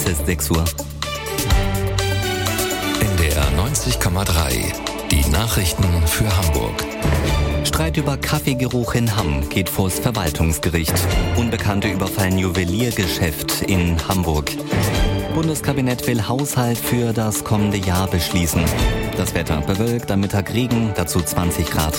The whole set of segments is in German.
ist 6 Uhr. NDR 90,3. Die Nachrichten für Hamburg. Streit über Kaffeegeruch in Hamm geht vors Verwaltungsgericht. Unbekannte überfallen Juweliergeschäft in Hamburg. Bundeskabinett will Haushalt für das kommende Jahr beschließen. Das Wetter bewölkt, am Mittag Regen, dazu 20 Grad.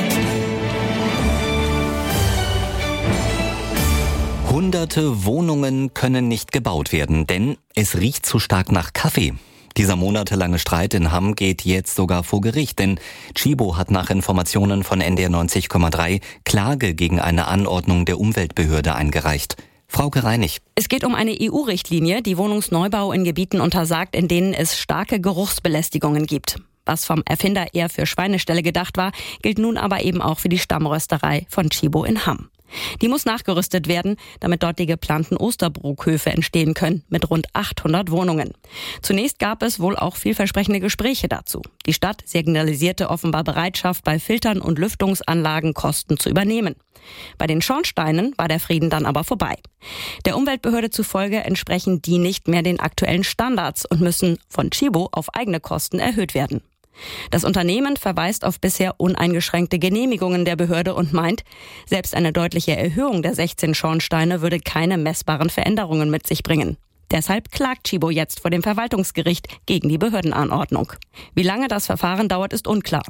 Hunderte Wohnungen können nicht gebaut werden, denn es riecht zu stark nach Kaffee. Dieser monatelange Streit in Hamm geht jetzt sogar vor Gericht, denn Tchibo hat nach Informationen von NDR 90,3 Klage gegen eine Anordnung der Umweltbehörde eingereicht. Frauke Reinig. Es geht um eine EU-Richtlinie, die Wohnungsneubau in Gebieten untersagt, in denen es starke Geruchsbelästigungen gibt. Was vom Erfinder eher für Schweineställe gedacht war, gilt nun aber eben auch für die Stammrösterei von Tchibo in Hamm. Die muss nachgerüstet werden, damit dort die geplanten Osterbruckhöfe entstehen können, mit rund 800 Wohnungen. Zunächst gab es wohl auch vielversprechende Gespräche dazu. Die Stadt signalisierte offenbar Bereitschaft, bei Filtern und Lüftungsanlagen Kosten zu übernehmen. Bei den Schornsteinen war der Frieden dann aber vorbei. Der Umweltbehörde zufolge entsprechen die nicht mehr den aktuellen Standards und müssen von Tchibo auf eigene Kosten erhöht werden. Das Unternehmen verweist auf bisher uneingeschränkte Genehmigungen der Behörde und meint, selbst eine deutliche Erhöhung der 16 Schornsteine würde keine messbaren Veränderungen mit sich bringen. Deshalb klagt Tchibo jetzt vor dem Verwaltungsgericht gegen die Behördenanordnung. Wie lange das Verfahren dauert, ist unklar.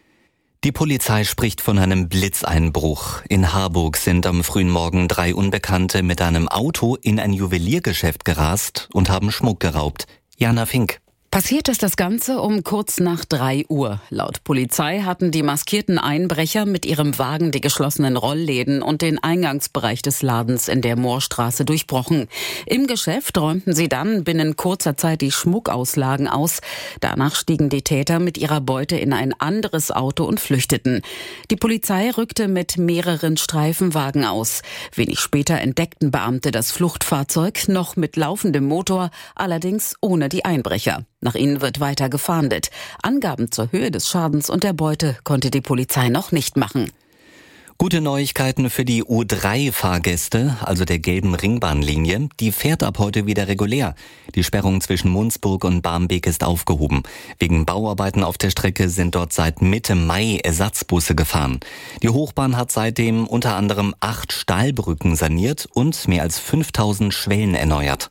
Die Polizei spricht von einem Blitzeinbruch. In Harburg sind am frühen Morgen 3 Unbekannte mit einem Auto in ein Juweliergeschäft gerast und haben Schmuck geraubt. Jana Fink. Passiert ist das Ganze um kurz nach 3 Uhr. Laut Polizei hatten die maskierten Einbrecher mit ihrem Wagen die geschlossenen Rollläden und den Eingangsbereich des Ladens in der Moorstraße durchbrochen. Im Geschäft räumten sie dann binnen kurzer Zeit die Schmuckauslagen aus. Danach stiegen die Täter mit ihrer Beute in ein anderes Auto und flüchteten. Die Polizei rückte mit mehreren Streifenwagen aus. Wenig später entdeckten Beamte das Fluchtfahrzeug, noch mit laufendem Motor, allerdings ohne die Einbrecher. Nach ihnen wird weiter gefahndet. Angaben zur Höhe des Schadens und der Beute konnte die Polizei noch nicht machen. Gute Neuigkeiten für die U3-Fahrgäste, also der gelben Ringbahnlinie. Die fährt ab heute wieder regulär. Die Sperrung zwischen Mundsburg und Barmbek ist aufgehoben. Wegen Bauarbeiten auf der Strecke sind dort seit Mitte Mai Ersatzbusse gefahren. Die Hochbahn hat seitdem unter anderem 8 Stahlbrücken saniert und mehr als 5000 Schwellen erneuert.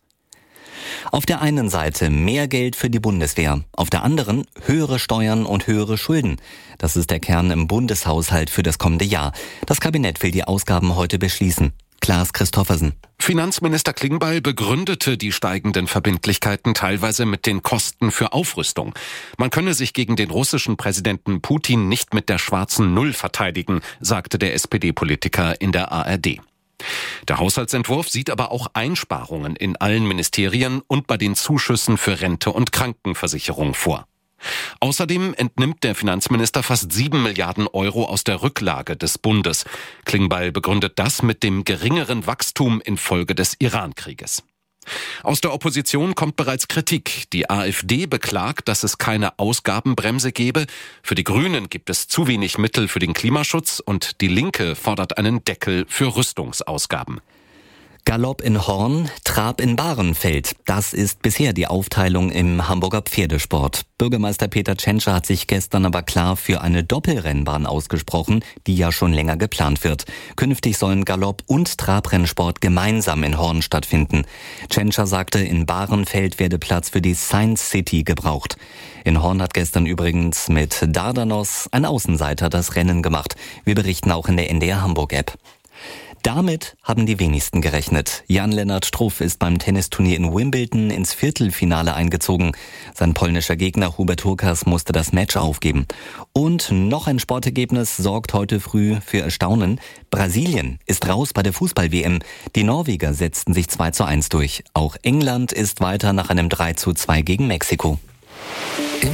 Auf der einen Seite mehr Geld für die Bundeswehr, auf der anderen höhere Steuern und höhere Schulden. Das ist der Kern im Bundeshaushalt für das kommende Jahr. Das Kabinett will die Ausgaben heute beschließen. Klaas Christoffersen. Finanzminister Klingbeil begründete die steigenden Verbindlichkeiten teilweise mit den Kosten für Aufrüstung. Man könne sich gegen den russischen Präsidenten Putin nicht mit der schwarzen Null verteidigen, sagte der SPD-Politiker in der ARD. Der Haushaltsentwurf sieht aber auch Einsparungen in allen Ministerien und bei den Zuschüssen für Rente und Krankenversicherung vor. Außerdem entnimmt der Finanzminister fast 7 Milliarden Euro aus der Rücklage des Bundes. Klingbeil begründet das mit dem geringeren Wachstum infolge des Iran-Krieges. Aus der Opposition kommt bereits Kritik. Die AfD beklagt, dass es keine Ausgabenbremse gebe. Für die Grünen gibt es zu wenig Mittel für den Klimaschutz und die Linke fordert einen Deckel für Rüstungsausgaben. Galopp in Horn, Trab in Bahrenfeld. Das ist bisher die Aufteilung im Hamburger Pferdesport. Bürgermeister Peter Tschentscher hat sich gestern aber klar für eine Doppelrennbahn ausgesprochen, die ja schon länger geplant wird. Künftig sollen Galopp- und Trabrennsport gemeinsam in Horn stattfinden. Tschentscher sagte, in Bahrenfeld werde Platz für die Science City gebraucht. In Horn hat gestern übrigens mit Dardanos ein Außenseiter das Rennen gemacht. Wir berichten auch in der NDR Hamburg-App. Damit haben die wenigsten gerechnet. Jan-Lennart Struff ist beim Tennisturnier in Wimbledon ins Viertelfinale eingezogen. Sein polnischer Gegner Hubert Hurkacz musste das Match aufgeben. Und noch ein Sportergebnis sorgt heute früh für Erstaunen. Brasilien ist raus bei der Fußball-WM. Die Norweger setzten sich 2:1 durch. Auch England ist weiter nach einem 3:2 gegen Mexiko.